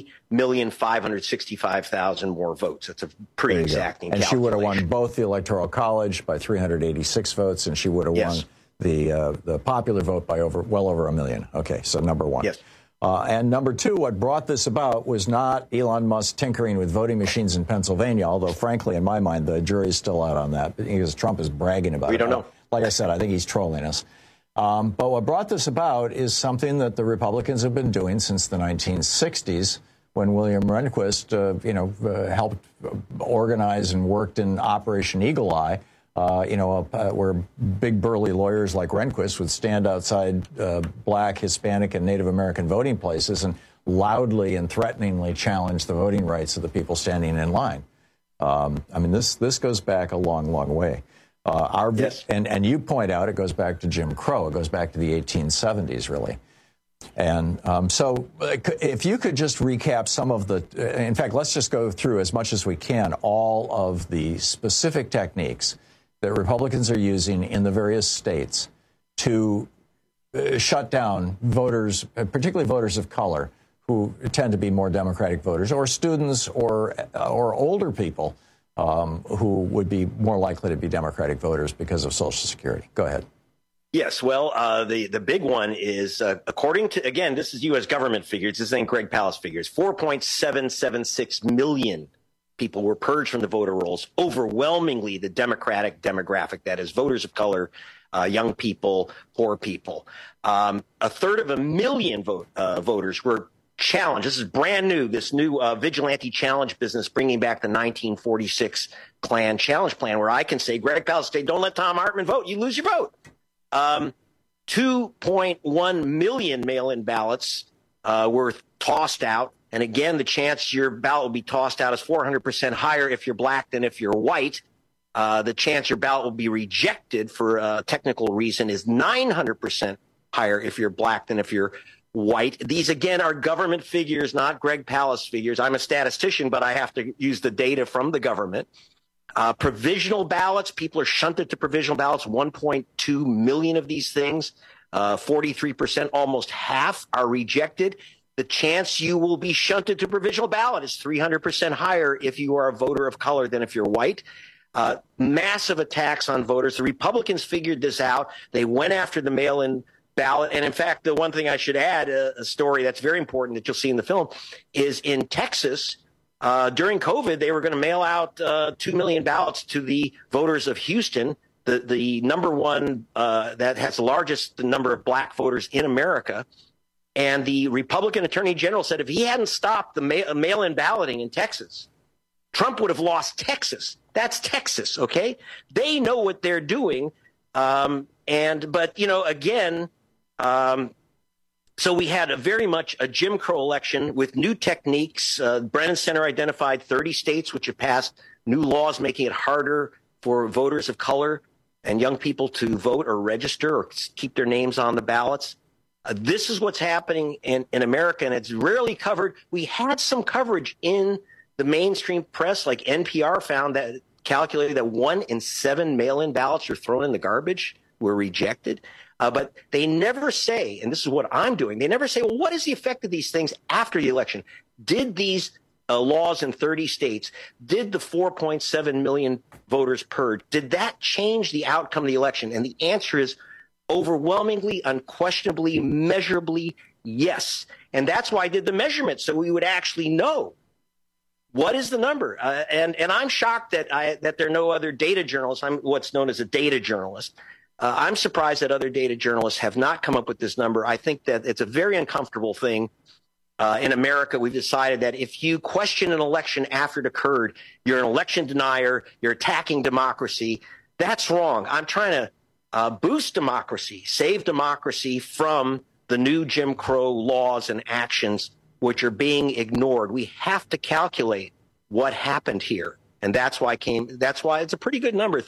3,565,000 more votes. That's a pretty exacting calculation. And she would have won both the Electoral College by 386 votes, and she would have won the popular vote by well over 1 million. Okay, so number one. Yes. And number two, what brought this about was not Elon Musk tinkering with voting machines in Pennsylvania, although, frankly, in my mind, the jury's still out on that because Trump is bragging about it. We don't know. Like I said, I think he's trolling us. But what brought this about is something that the Republicans have been doing since the 1960s, when William Rehnquist, helped organize and worked in Operation Eagle Eye, where big burly lawyers like Rehnquist would stand outside Black, Hispanic, and Native American voting places and loudly and threateningly challenge the voting rights of the people standing in line. This goes back a long, long way. And you point out it goes back to Jim Crow. It goes back to the 1870s, really. And so if you could just recap some of in fact, let's just go through as much as we can all of the specific techniques that Republicans are using in the various states to shut down voters, particularly voters of color, who tend to be more Democratic voters, or students or older people who would be more likely to be Democratic voters because of Social Security. Go ahead. Yes, well, the big one is, according to, again, this is U.S. government figures, this ain't Greg Palast figures, 4.776 million people were purged from the voter rolls, overwhelmingly the Democratic demographic, that is voters of color, young people, poor people. 1/3 of a million voters were challenged. This is brand new, this new vigilante challenge business, bringing back the 1946 Klan challenge plan, where I can say, Greg Palast, don't let Thom Hartmann vote, you lose your vote. 2.1 million mail-in ballots were tossed out. And again, the chance your ballot will be tossed out is 400% higher if you're black than if you're white. The chance your ballot will be rejected for a technical reason is 900% higher if you're black than if you're white. These, again, are government figures, not Greg Palast figures. I'm a statistician, but I have to use the data from the government. Provisional ballots, people are shunted to provisional ballots, 1.2 million of these things. 43%, almost half, are rejected. The chance you will be shunted to provisional ballot is 300% higher if you are a voter of color than if you're white. Massive attacks on voters. The Republicans figured this out. They went after the mail-in ballot. And in fact, the one thing I should add, a story that's very important that you'll see in the film, is in Texas, during COVID, they were going to mail out 2 million ballots to the voters of Houston, the number one that has the largest number of black voters in America. And the Republican Attorney General said if he hadn't stopped the mail-in balloting in Texas, Trump would have lost Texas. That's Texas, okay? They know what they're doing. So we had very much a Jim Crow election with new techniques. Brennan Center identified 30 states which have passed new laws making it harder for voters of color and young people to vote or register or keep their names on the ballots. This is what's happening in America, and it's rarely covered. We had some coverage in the mainstream press, like NPR found that calculated that 1 in 7 mail-in ballots are thrown in the garbage, were rejected. But they never say, and this is what I'm doing, they never say, well, what is the effect of these things after the election? Did these laws in 30 states, did the 4.7 million voters purge, did that change the outcome of the election? And the answer is overwhelmingly, unquestionably, measurably, yes. And that's why I did the measurement, so we would actually know what is the number. And I'm shocked that there are no other data journalists. I'm what's known as a data journalist. I'm surprised that other data journalists have not come up with this number. I think that it's a very uncomfortable thing. In America, we've decided that if you question an election after it occurred, you're an election denier, you're attacking democracy. That's wrong. I'm trying to boost democracy, save democracy from the new Jim Crow laws and actions which are being ignored. We have to calculate what happened here. And that's why it's a pretty good number,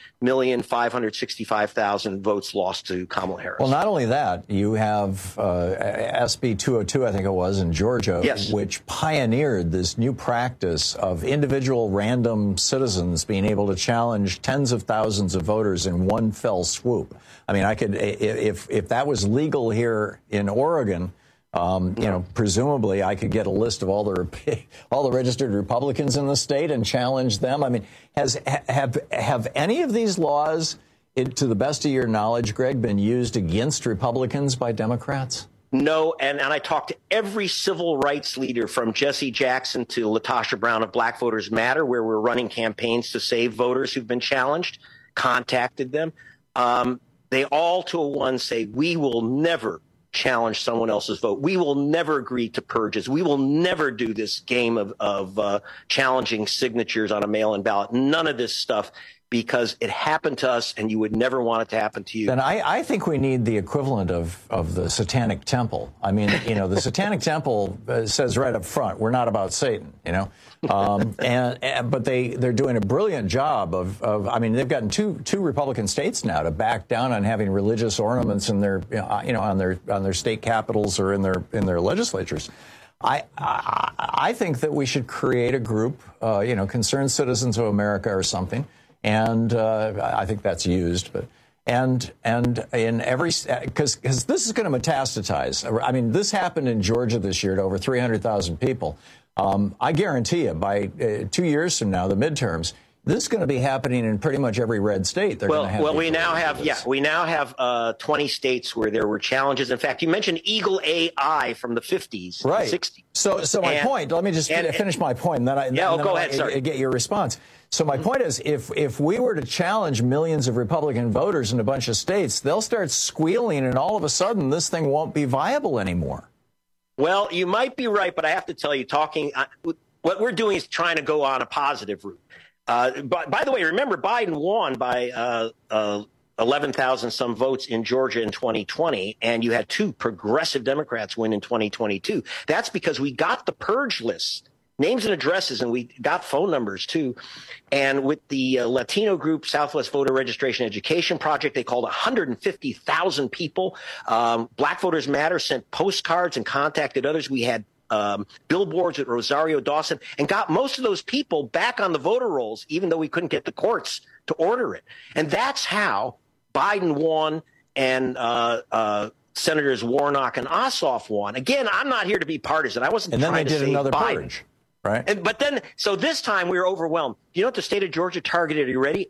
3,565,000 votes lost to Kamala Harris. Well, not only that, you have SB 202, I think it was, in Georgia, yes, which pioneered this new practice of individual random citizens being able to challenge tens of thousands of voters in one fell swoop. I mean, I could, if that was legal here in Oregon, presumably I could get a list of all the registered Republicans in the state and challenge them. I mean, have any of these laws, to the best of your knowledge, Greg, been used against Republicans by Democrats? No, and I talked to every civil rights leader from Jesse Jackson to Latasha Brown of Black Voters Matter, where we're running campaigns to save voters who've been challenged, contacted them. They all to a one say, we will never challenge someone else's vote. We will never agree to purges. We will never do this game of challenging signatures on a mail-in ballot. None of this stuff, because it happened to us and you would never want it to happen to you. Then I think we need the equivalent of the Satanic Temple. I mean, the Satanic Temple says right up front, we're not about Satan, but they're doing a brilliant job of I mean, they've gotten two Republican states now to back down on having religious ornaments in their, on their state capitals or in their legislatures. I think that we should create a group, Concerned Citizens of America or something. And I think that's used, but and in every, because this is going to metastasize. I mean, this happened in Georgia this year to over 300,000 people. I guarantee you, by 2 years from now, the midterms, this is going to be happening in pretty much every red state. We now have 20 states where there were challenges. In fact, you mentioned Eagle AI from the 50s, right? 60s. So my point. Let me just finish my point, and then go ahead. Sorry. Get your response. So my point is, if we were to challenge millions of Republican voters in a bunch of states, they'll start squealing, and all of a sudden, this thing won't be viable anymore. Well, you might be right, but I have to tell you, what we're doing is trying to go on a positive route. But by the way, remember, Biden won by 11,000 some votes in Georgia in 2020, and you had 2 progressive Democrats win in 2022. That's because we got the purge lists, names and addresses, and we got phone numbers too. And with the Latino group Southwest Voter Registration Education Project, they called 150,000 people. Black Voters Matter sent postcards and contacted others. We had billboards at Rosario Dawson, and got most of those people back on the voter rolls, even though we couldn't get the courts to order it. And that's how Biden won, and Senators Warnock and Ossoff won. Again, I'm not here to be partisan. I wasn't trying to save Biden. And then they did another purge, right? So this time we were overwhelmed. You know what the state of Georgia targeted? Are you ready?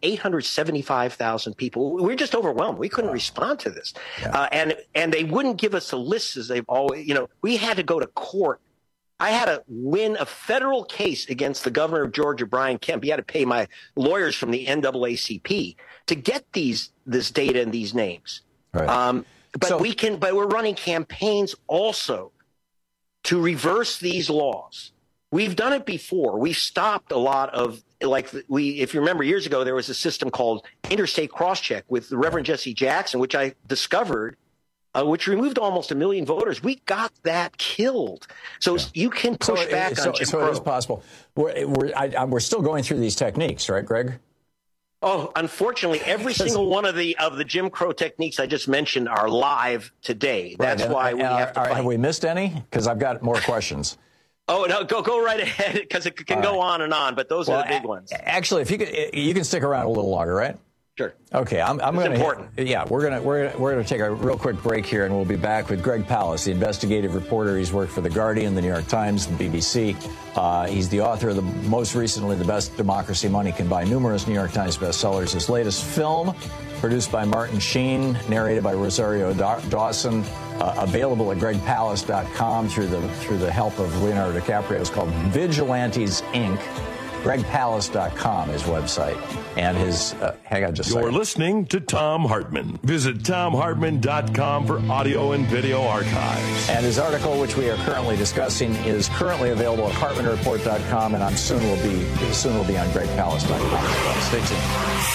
875,000 people. We were just overwhelmed. We couldn't respond to this. Yeah. And they wouldn't give us a list as they've always, we had to go to court. I had to win a federal case against the governor of Georgia, Brian Kemp. He had to pay my lawyers from the NAACP to get this data and these names. Right. But we're running campaigns also to reverse these laws. We've done it before. We've stopped a lot of, if you remember years ago, there was a system called Interstate Crosscheck with the Reverend Jesse Jackson, which I discovered, which removed almost 1 million voters. We got that killed. So you can push back on Jim Crow. So it is possible. We're still going through these techniques, right, Greg? Oh, unfortunately, every single one of the Jim Crow techniques I just mentioned are live today. That's why we have to fight. Have we missed any? Because I've got more questions. Oh, no, go right ahead, because it can go on and on, but those are the big ones. Actually, if you can stick around a little longer, right? Sure. Okay, I'm going to. Important. Yeah, we're going to take a real quick break here, and we'll be back with Greg Palast, the investigative reporter. He's worked for The Guardian, The New York Times, the BBC. He's the author of most recently, The Best Democracy Money Can Buy, numerous New York Times bestsellers. His latest film, produced by Martin Sheen, narrated by Rosario Dawson, available at gregpalast.com through the help of Leonardo DiCaprio. It's called Vigilantes, Inc. gregpalast.com, his website. And his, hang on just a second. You're listening to Thom Hartmann. Visit thomhartmann.com for audio and video archives. And his article, which we are currently discussing, is currently available at HartmannReport.com, and soon will be on gregpalast.com. Stay tuned.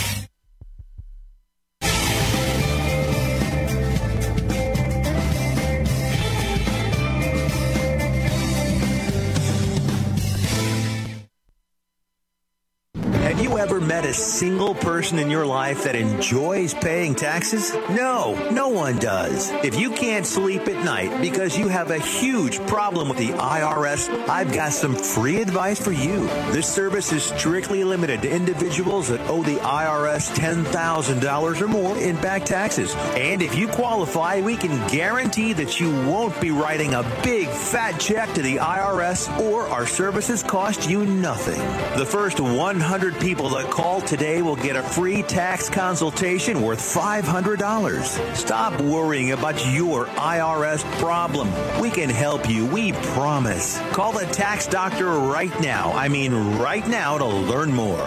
Have you ever met a single person in your life that enjoys paying taxes? No one does. If you can't sleep at night because you have a huge problem with the IRS, I've got some free advice for you. This service is strictly limited to individuals that owe the IRS $10,000 or more in back taxes. And if you qualify, we can guarantee that you won't be writing a big fat check to the IRS, or our services cost you nothing. The first 100 people that call today will get a free tax consultation worth $500. Stop worrying about your IRS problem. We can help you, we promise. Call the tax doctor right now. I mean right now, to learn more.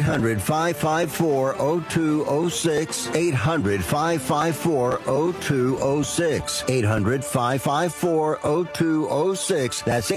800-554-0206. 800-554-0206. 800-554-0206. That's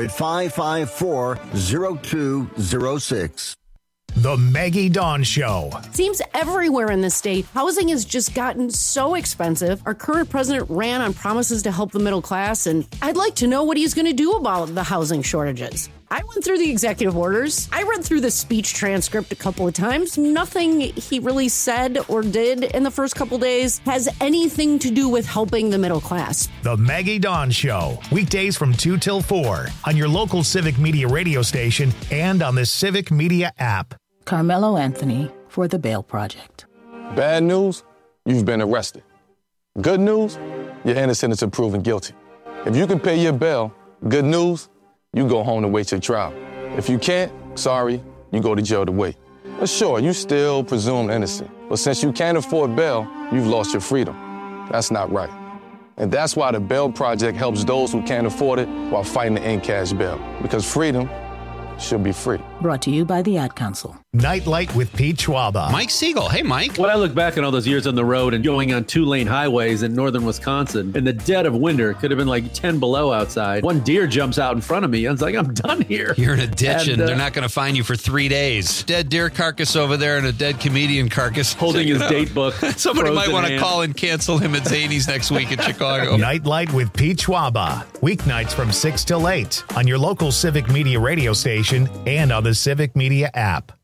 800-554-0206. The Maggie Dawn Show. Seems everywhere in the state, housing has just gotten so expensive. Our current president ran on promises to help the middle class, and I'd like to know what he's going to do about the housing shortages. I went through the executive orders. I read through the speech transcript a couple of times. Nothing he really said or did in the first couple days has anything to do with helping the middle class. The Maggie Dawn Show. Weekdays from 2 till 4 on your local Civic Media radio station and on the Civic Media app. Carmelo Anthony for the Bail Project. Bad news, you've been arrested. Good news, you're innocent until proven guilty. If you can pay your bail, good news, you go home to wait your trial. If you can't, sorry, you go to jail to wait. But sure, you still presumed innocent. But since you can't afford bail, you've lost your freedom. That's not right. And that's why the Bail Project helps those who can't afford it while fighting to end cash bail. Because freedom should be free. Brought to you by the Ad Council. Nightlight with Pete Schwaba. Mike Siegel. Hey, Mike. When I look back on all those years on the road and going on 2-lane highways in northern Wisconsin, in the dead of winter, it could have been like 10 below outside. One deer jumps out in front of me. I was like, I'm done here. You're in a ditch and they're not going to find you for 3 days. Dead deer carcass over there and a dead comedian carcass. Holding his date book. Somebody might want to call and cancel him at Zany's next week in Chicago. Nightlight with Pete Schwaba. Weeknights from 6 till 8 on your local Civic Media radio station and on the Civic Media app.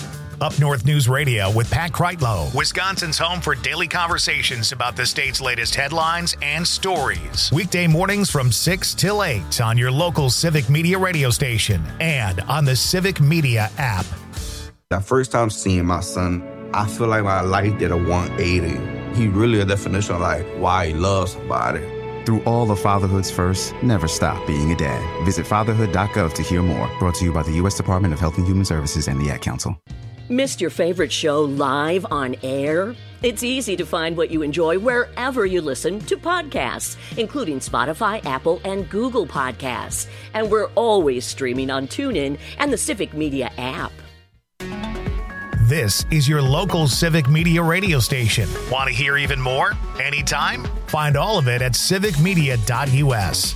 Up North News Radio with Pat Kreitlow, Wisconsin's home for daily conversations about the state's latest headlines and stories. Weekday mornings from 6 till 8 on your local Civic Media radio station and on the Civic Media app. That first time seeing my son, I feel like my life did a 180. He really a definition of like why he loves somebody. Through all of fatherhood's first, never stop being a dad. Visit fatherhood.gov to hear more. Brought to you by the U.S. Department of Health and Human Services and the Ad Council. Missed your favorite show live on air? It's easy to find what you enjoy wherever you listen to podcasts, including Spotify, Apple, and Google Podcasts. And we're always streaming on TuneIn and the Civic Media app. This is your local Civic Media radio station. Want to hear even more? Anytime? Find all of it at civicmedia.us.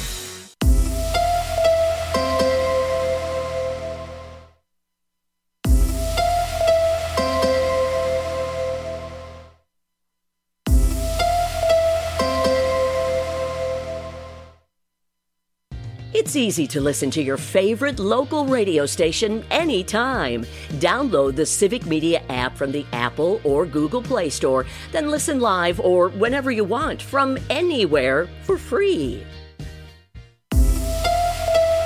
It's easy to listen to your favorite local radio station anytime. Download the Civic Media app from the Apple or Google Play Store, then listen live or whenever you want from anywhere for free.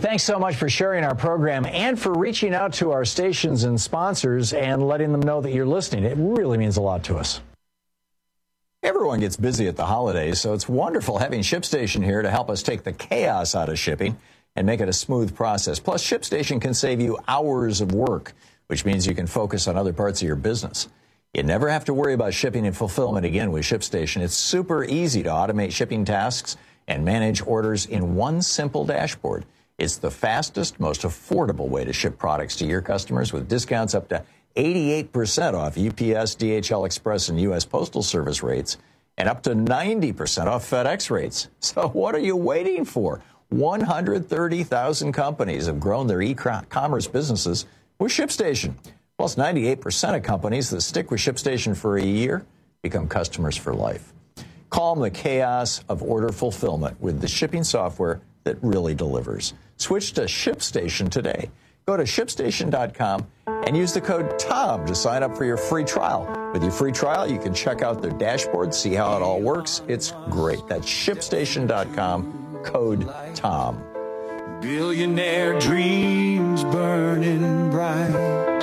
thanks so much for sharing our program and for reaching out to our stations and sponsors and letting them know that you're listening. It really means a lot to us. Everyone gets busy at the holidays, so it's wonderful having ShipStation here to help us take the chaos out of shipping and make it a smooth process. Plus, ShipStation can save you hours of work, which means you can focus on other parts of your business. You never have to worry about shipping and fulfillment again with ShipStation. It's super easy to automate shipping tasks and manage orders in one simple dashboard. It's the fastest, most affordable way to ship products to your customers with discounts up to 88% off UPS, DHL Express, and U.S. Postal Service rates, and up to 90% off FedEx rates. So what are you waiting for? 130,000 companies have grown their e-commerce businesses with ShipStation. Plus, 98% of companies that stick with ShipStation for a year become customers for life. Calm the chaos of order fulfillment with the shipping software that really delivers. Switch to ShipStation today. Go to ShipStation.com and use the code TOM to sign up for your free trial. With your free trial, you can check out their dashboard, see how it all works. It's great. That's ShipStation.com, code TOM. Billionaire dreams burning bright.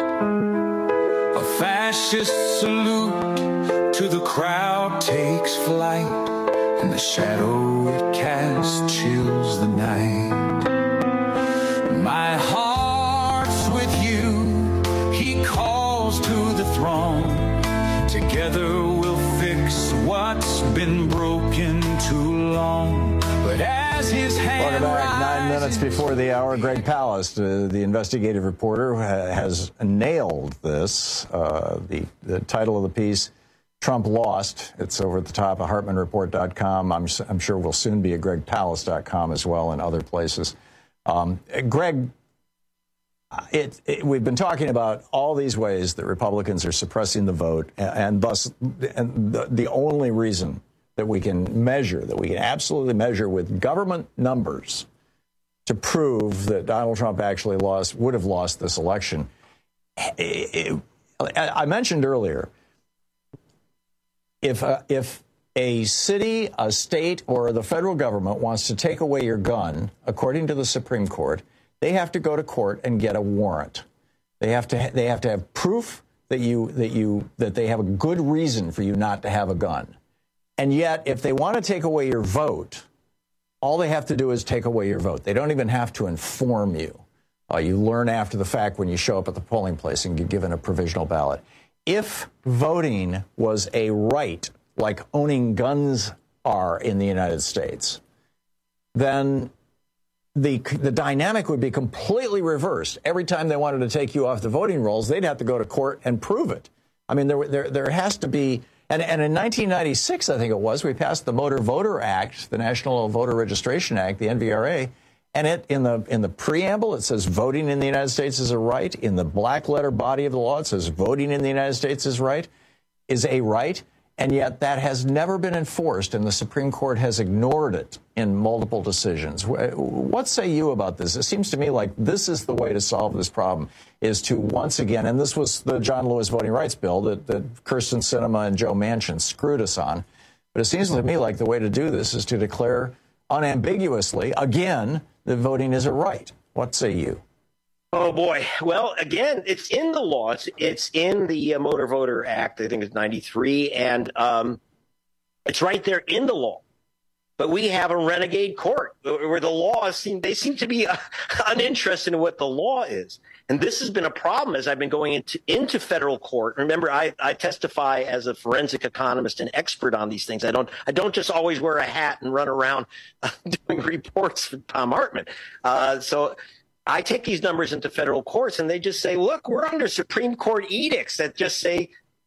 A fascist salute to the crowd takes flight, and the shadow it casts chills the night. My heart's with you, he calls to the throne. Together we'll fix what's been broken too long. But as his hand Welcome back. 9 minutes before the hour, Greg Palast, the investigative reporter, has nailed this. The title of the piece, Trump Lost. It's over at the top of HartmanReport.com. I'm sure will soon be at GregPalast.com as well and other places. Greg, we've been talking about all these ways that Republicans are suppressing the vote, and thus the only reason that we can measure, that we can absolutely measure with government numbers to prove that Donald Trump actually would have lost this election. I mentioned earlier, if a city, a state, or the federal government wants to take away your gun, according to the Supreme Court, they have to go to court and get a warrant. They have to have proof that they have a good reason for you not to have a gun. And yet, if they want to take away your vote, all they have to do is take away your vote. They don't even have to inform you. You learn after the fact when you show up at the polling place and get given a provisional ballot. If voting was a right, like owning guns are in the United States, then the dynamic would be completely reversed. Every time they wanted to take you off the voting rolls, they'd have to go to court and prove it. I mean, there has to be, and in 1996, I think it was, we passed the Motor Voter Act, the National Voter Registration Act, the NVRA, and in the preamble, it says voting in the United States is a right. In the black letter body of the law, it says voting in the United States is a right. And yet that has never been enforced, and the Supreme Court has ignored it in multiple decisions. What say you about this? It seems to me like this is the way to solve this problem, is to once again, and this was the John Lewis voting rights bill that Kyrsten Sinema and Joe Manchin screwed us on. But it seems to me like the way to do this is to declare unambiguously, again, that voting is a right. What say you? Oh, boy. Well, again, it's in the law. It's in the Motor Voter Act, I think it's 93, and it's right there in the law. But we have a renegade court where the laws seem to be uninterested in what the law is. And this has been a problem as I've been going into federal court. Remember, I testify as a forensic economist and expert on these things. I don't just always wear a hat and run around doing reports for Thom Hartmann. So I take these numbers into federal courts, and they just say, look, we're under Supreme Court edicts that just say,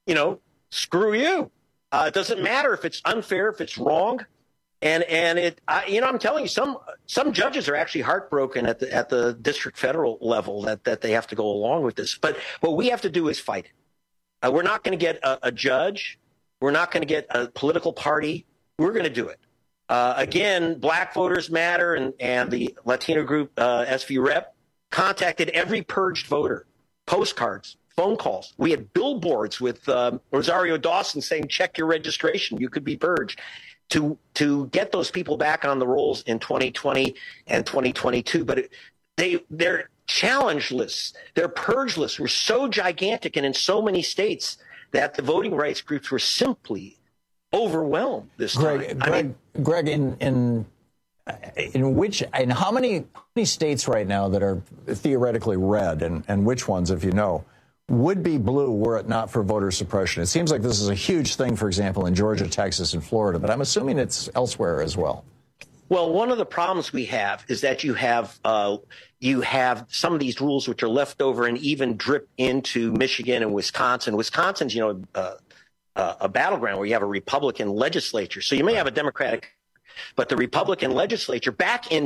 screw you. It doesn't matter if it's unfair, if it's wrong. And I'm telling you, some judges are actually heartbroken at the district federal level that they have to go along with this. But what we have to do is fight it. We're not going to get a judge. We're not going to get a political party. We're going to do it. Again, Black Voters Matter and the Latino group SV Rep contacted every purged voter, postcards, phone calls. We had billboards with Rosario Dawson saying, check your registration, you could be purged, to get those people back on the rolls in 2020 and 2022. But their challenge lists, their purge lists were so gigantic and in so many states that the voting rights groups were simply overwhelmed this time. Greg, in how many states right now that are theoretically red, and which ones, if you know, would be blue were it not for voter suppression? It seems like this is a huge thing, for example, in Georgia, Texas, and Florida, but I'm assuming it's elsewhere as well. Well, one of the problems we have is that you have some of these rules which are left over and even drip into Michigan and Wisconsin. Wisconsin's, a battleground where you have a Republican legislature. So you may have a Democratic, but the Republican legislature back in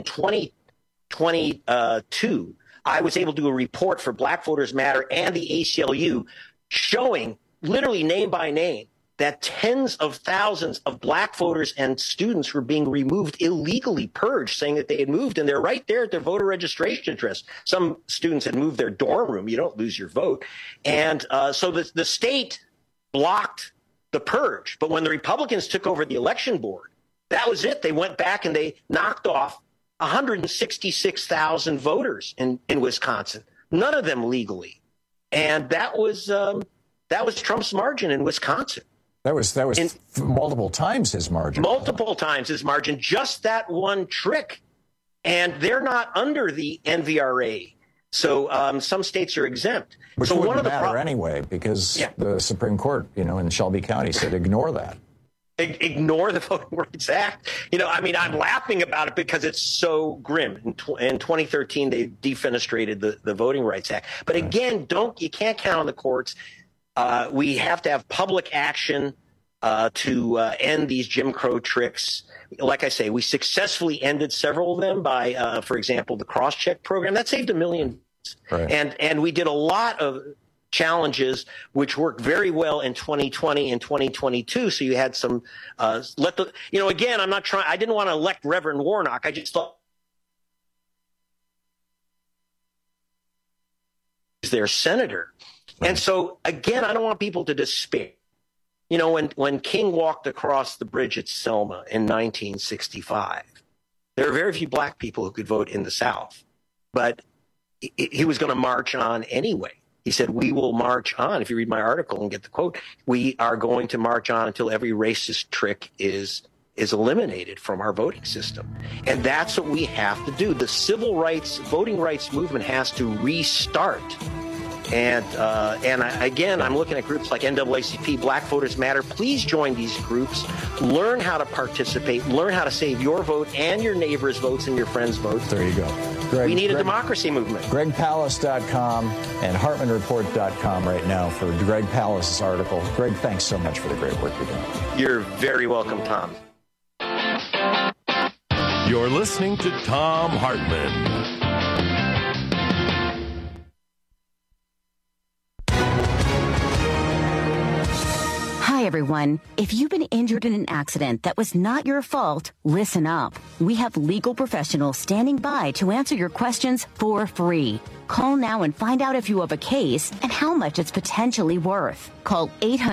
2022, I was able to do a report for Black Voters Matter and the ACLU showing literally name by name that tens of thousands of Black voters and students were being removed, illegally purged, saying that they had moved, and they're right there at their voter registration address. Some students had moved their dorm room. You don't lose your vote. And so the state blocked the purge. But when the Republicans took over the election board, that was it. They went back and they knocked off 166,000 voters in Wisconsin, none of them legally. And that was Trump's margin in Wisconsin. That was multiple times his margin. Multiple times his margin, just that one trick. And they're not under the NVRA. So some states are exempt. Which so wouldn't one of the matter anyway, because the Supreme Court, in Shelby County said ignore that. Ignore the Voting Rights Act. I'm laughing about it because it's so grim. In 2013, they defenestrated the Voting Rights Act. But again, you can't count on the courts. We have to have public action to end these Jim Crow tricks. Like I say, we successfully ended several of them by, for example, the cross-check program. That saved 1 million. Right. And we did a lot of challenges which worked very well in 2020 and 2022. So you had some again, I didn't want to elect Reverend Warnock. I just thought he's their senator. Right. And so again, I don't want people to despair. When King walked across the bridge at Selma in 1965, there were very few Black people who could vote in the South, but he was going to march on anyway. He said, we will march on. If you read my article and get the quote, we are going to march on until every racist trick is eliminated from our voting system. And that's what we have to do. The civil rights, voting rights movement has to restart. And I'm looking at groups like NAACP, Black Voters Matter. Please join these groups. Learn how to participate. Learn how to save your vote and your neighbor's votes and your friends' votes. There you go. We need a democracy movement. GregPalast.com and HartmanReport.com right now for Greg Palast's article. Greg, thanks so much for the great work you're doing. You're very welcome, Tom. You're listening to Thom Hartmann. Hi, everyone. If you've been injured in an accident that was not your fault, listen up. We have legal professionals standing by to answer your questions for free. Call now and find out if you have a case and how much it's potentially worth. Call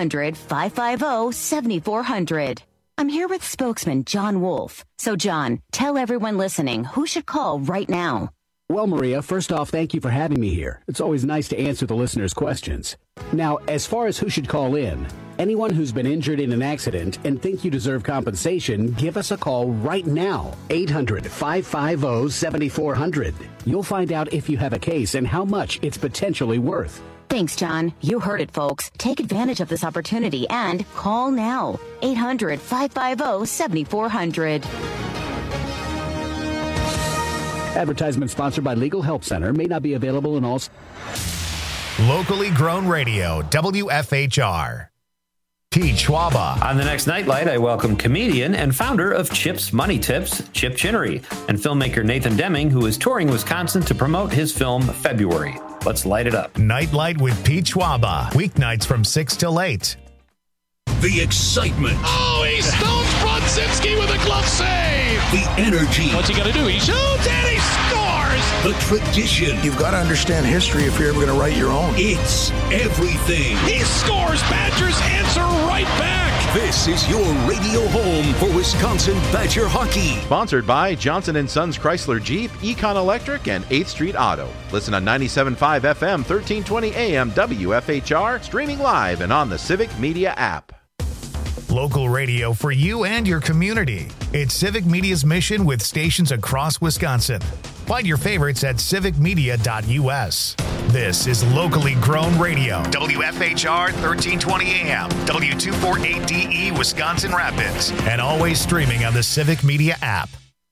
800-550-7400. I'm here with spokesman John Wolf. So, John, tell everyone listening who should call right now. Well, Maria, first off, thank you for having me here. It's always nice to answer the listeners' questions. Now, as far as who should call in, anyone who's been injured in an accident and think you deserve compensation, give us a call right now. 800-550-7400. You'll find out if you have a case and how much it's potentially worth. Thanks, John. You heard it, folks. Take advantage of this opportunity and call now. 800-550-7400. Advertisement sponsored by Legal Help Center. May not be available in all... Locally grown radio, WFHR. Pete Schwaba. On the next Nightlight, I welcome comedian and founder of Chip's Money Tips, Chip Chinnery, and filmmaker Nathan Deming, who is touring Wisconsin to promote his film February. Let's light it up. Nightlight with Pete Schwaba. Weeknights from 6 till 8. The excitement. Oh, he stones Brodzinski with a glove save. The energy. What's he going to do? He shoots and he scores. The tradition. You've got to understand history if you're ever going to write your own. It's everything. He scores. Badgers answer right back. This is your radio home for Wisconsin Badger hockey. Sponsored by Johnson & Sons Chrysler Jeep, Econ Electric, and 8th Street Auto. Listen on 97.5 FM, 1320 AM, WFHR, streaming live and on the Civic Media app. Local radio for you and your community. It's Civic Media's mission with stations across Wisconsin. Find your favorites at civicmedia.us. This is locally grown radio. WFHR 1320 AM, W248DE Wisconsin Rapids, and always streaming on the Civic Media app.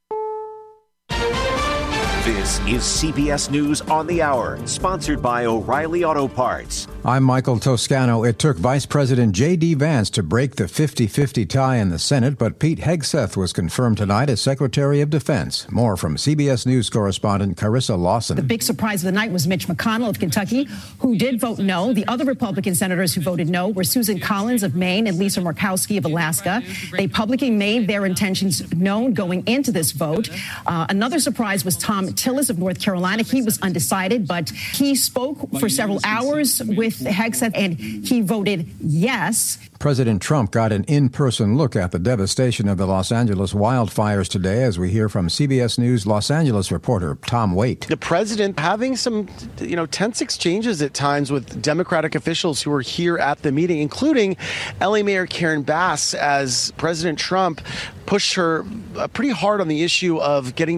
This is CBS News on the Hour, sponsored by O'Reilly Auto Parts. I'm Michael Toscano. It took Vice President J.D. Vance to break the 50-50 tie in the Senate, but Pete Hegseth was confirmed tonight as Secretary of Defense. More from CBS News correspondent Carissa Lawson. The big surprise of the night was Mitch McConnell of Kentucky, who did vote no. The other Republican senators who voted no were Susan Collins of Maine and Lisa Murkowski of Alaska. They publicly made their intentions known going into this vote. Another surprise was Tom Tillis of North Carolina. He was undecided, but he spoke for several hours with Hegseth, and he voted yes. President Trump got an in-person look at the devastation of the Los Angeles wildfires today, as we hear from CBS News Los Angeles reporter Tom Waite. The president having some, tense exchanges at times with Democratic officials who were here at the meeting, including LA Mayor Karen Bass, as President Trump pushed her pretty hard on the issue of getting